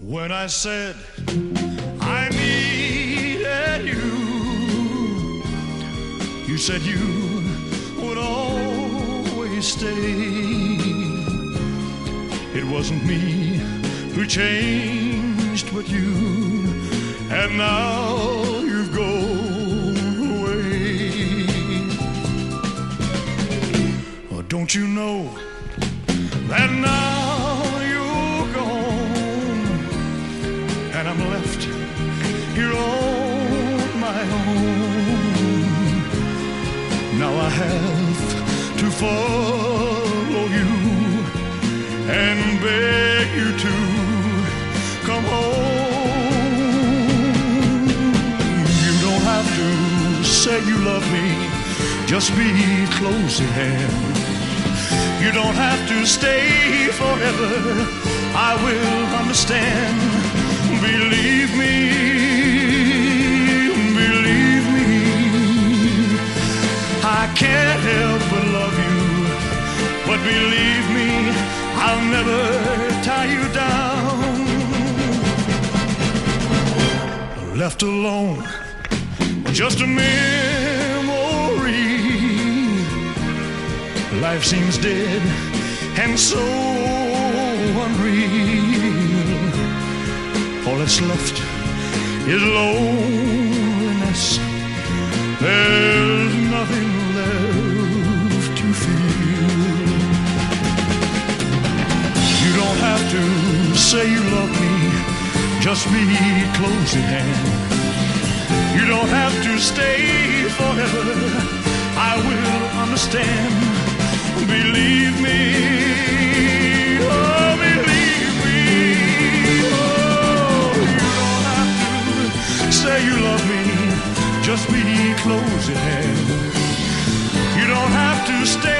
When I said I needed you, you said you would always stay. It wasn't me who changed but you, and now you've gone away. Oh, don't you know that now you're gone and I'm left here on my own? Now I have to follow you and beg you to come home. You don't have to say you love me, just be close at hand. You don't have to stay forever, I will understand. Believe me, I can't help but love you. But believe me, I'll never tie you down. Left alone, just a memory. Life seems dead and so unreal. All that's left is loneliness. There's nothing left to feel. You don't have to say you love me, just be close at hand. You don't have to stay forever, I will understand. Believe me, oh believe me, oh you don't have to say you love me, just be close at hand. You don't have to stay